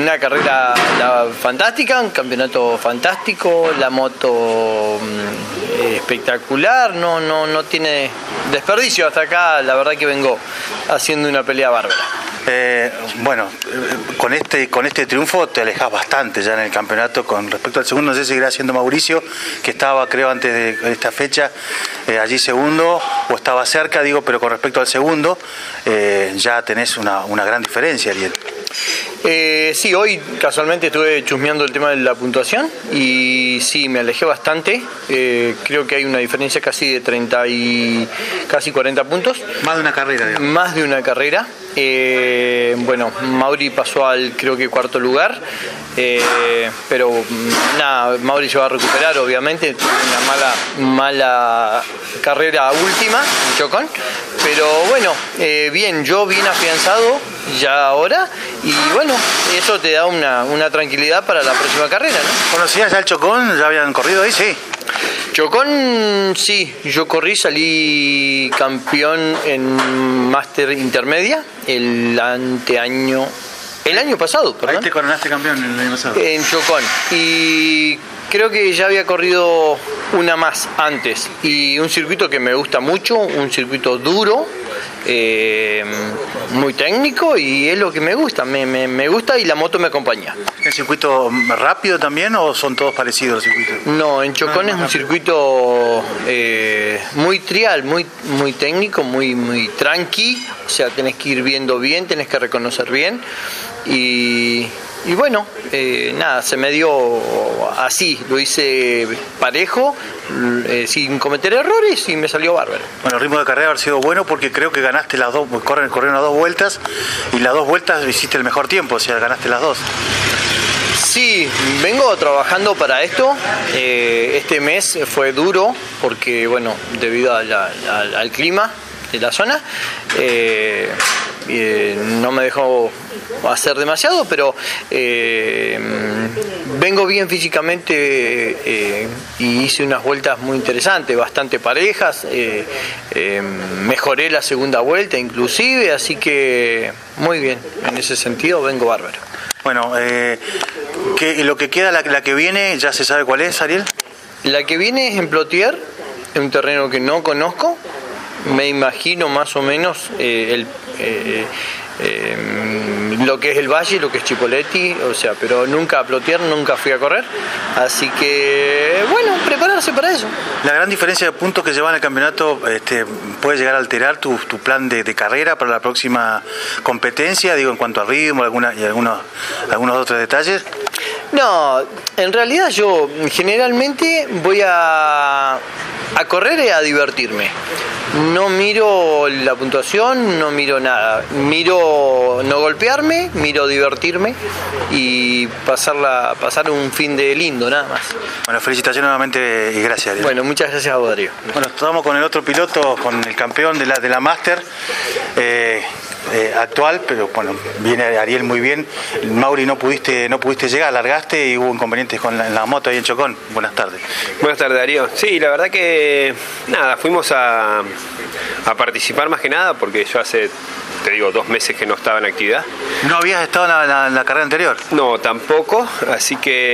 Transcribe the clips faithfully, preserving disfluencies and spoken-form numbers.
una carrera la, fantástica, un campeonato fantástico, la moto eh, espectacular, no, no, no tiene desperdicio hasta acá, la verdad que vengo haciendo una pelea bárbara. Eh, bueno, eh, con este con este triunfo te alejas bastante ya en el campeonato con respecto al segundo. No sé si seguirá siendo Mauricio, que estaba creo antes de esta fecha eh, allí segundo, o estaba cerca, digo, pero con respecto al segundo eh, ya tenés una, una gran diferencia, Ariel. Eh, sí, hoy casualmente estuve chusmeando el tema de la puntuación y sí, me alejé bastante. Eh, creo que hay una diferencia casi de treinta y casi cuarenta puntos. Más de una carrera, digamos. Más de una carrera. Eh, bueno, Mauri pasó al creo que cuarto lugar, eh, pero nada, Mauri se va a recuperar, obviamente. Tuvo una mala, mala carrera última en Chocón, pero bueno, eh, bien, yo bien afianzado ya ahora, y bueno, eso te da una, una tranquilidad para la próxima carrera, ¿no? ¿Conocías ya el Chocón? ¿Ya habían corrido ahí? Sí. Chocón, sí, yo corrí, salí campeón en Máster Intermedia el anteaño, el año pasado, perdón. Ahí te coronaste campeón el año pasado. En Chocón, y creo que ya había corrido una más antes, y un circuito que me gusta mucho, un circuito duro, eh, muy técnico, y es lo que me gusta, me, me, me gusta y la moto me acompaña. ¿El circuito rápido también o son todos parecidos los circuitos? No, en Chocón no, es un rápido. circuito eh, muy trial, muy, muy técnico, muy, muy tranqui, o sea, tenés que ir viendo bien, tenés que reconocer bien, y... Y bueno, eh, nada, se me dio así, lo hice parejo, eh, sin cometer errores, y me salió bárbaro. Bueno, el ritmo de carrera ha sido bueno porque creo que ganaste las dos, corren, corrieron las dos vueltas, y las dos vueltas hiciste el mejor tiempo, o sea, ganaste las dos. Sí, vengo trabajando para esto. Eh, este mes fue duro porque, bueno, debido a la, a, al clima de la zona, eh, eh, no me dejó hacer demasiado, pero eh, vengo bien físicamente eh, y hice unas vueltas muy interesantes, bastante parejas, eh, eh, mejoré la segunda vuelta inclusive, así que muy bien, en ese sentido vengo bárbaro. Bueno, eh, ¿qué, lo que queda, la, la que viene, ya se sabe cuál es, Ariel? La que viene es en Plotier, en un terreno que no conozco, me imagino más o menos eh, el... Eh, Eh, lo que es el Valle, lo que es Chipoleti, o sea, pero nunca a Plotier, nunca fui a correr, así que bueno, prepararse para eso. La gran diferencia de puntos que llevan el campeonato este, puede llegar a alterar tu, tu plan de, de carrera para la próxima competencia, digo, en cuanto a ritmo alguna, y algunos, algunos otros detalles. No, en realidad yo generalmente voy a, a correr y a divertirme. No miro la puntuación, no miro nada. Miro no golpearme, miro divertirme y pasarla, pasar un fin de lindo, nada más. Bueno, felicitaciones nuevamente y gracias, Ariel. Bueno, muchas gracias a vos, Darío. Bueno, estamos con el otro piloto, con el campeón de la, de la Máster eh, eh, actual, pero bueno, viene Ariel muy bien. Mauri, no pudiste no pudiste llegar, largaste y hubo inconvenientes con la, en la moto ahí en Chocón. Buenas tardes. Buenas tardes, Darío. Sí, la verdad que nada, fuimos a, a participar más que nada porque yo hace, te digo, dos meses que no estaba en actividad. ¿No habías estado en la, la, en la carrera anterior? No, tampoco, así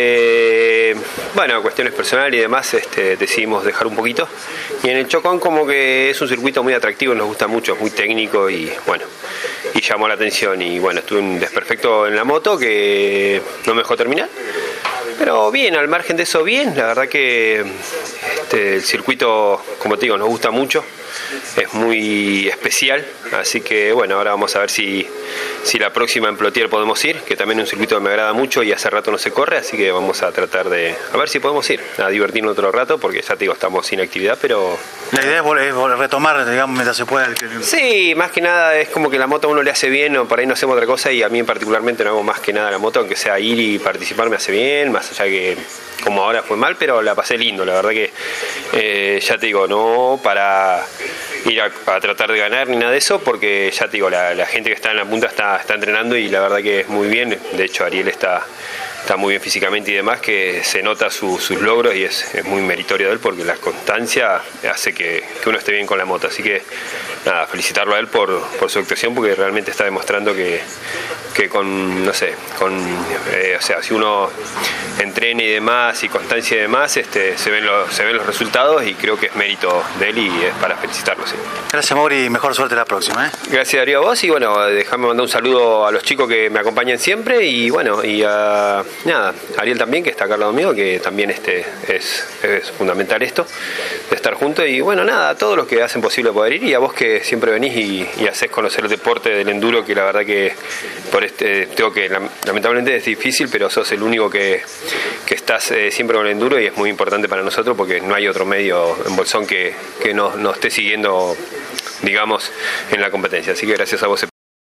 que, bueno, cuestiones personales y demás, este, decidimos dejar un poquito. Y en el Chocón como que es un circuito muy atractivo, nos gusta mucho, es muy técnico y bueno, y llamó la atención. Y bueno, estuve un desperfecto en la moto que no me dejó terminar. Pero bien, al margen de eso bien, la verdad que este, el circuito, como te digo, nos gusta mucho, es muy especial, así que bueno, ahora vamos a ver si, si la próxima en Plotier podemos ir, que también es un circuito que me agrada mucho y hace rato no se corre, así que vamos a tratar de, a ver si podemos ir, a divertirnos otro rato, porque ya te digo, estamos sin actividad, pero... La idea es retomar, digamos, mientras se pueda. Sí, más que nada es como que la moto a uno le hace bien, o por ahí no hacemos otra cosa, y a mí particularmente no hago más que nada la moto, aunque sea ir y participar me hace bien, más allá que como ahora fue mal, pero la pasé lindo, la verdad que eh, ya te digo, no para ir a, a tratar de ganar ni nada de eso, porque ya te digo, la, la gente que está en la punta está, está entrenando y la verdad que es muy bien, de hecho Ariel está está muy bien físicamente y demás, que se nota su, sus logros y es, es muy meritorio de él porque la constancia hace que, que uno esté bien con la moto. Así que nada, felicitarlo a él por, por su actuación porque realmente está demostrando que, que con, no sé, con, eh, o sea, si uno entrena y demás y constancia y demás, este, se, ven los, se ven los resultados y creo que es mérito de él y es para felicitarlo, sí. Gracias, Mauri, mejor suerte la próxima, ¿eh? Gracias, Darío, a vos y bueno, déjame mandar un saludo a los chicos que me acompañan siempre y bueno, y a nada, Ariel también, que está acá al lado mío, que también este, es, es fundamental esto, de estar juntos y bueno, nada, a todos los que hacen posible poder ir y a vos que siempre venís y, y hacés conocer el deporte del enduro, que la verdad que por este tengo que, lamentablemente es difícil, pero sos el único que, que estás eh, siempre con el enduro y es muy importante para nosotros porque no hay otro medio en Bolsón que, que nos, nos esté siguiendo, digamos, en la competencia. Así que gracias a vos.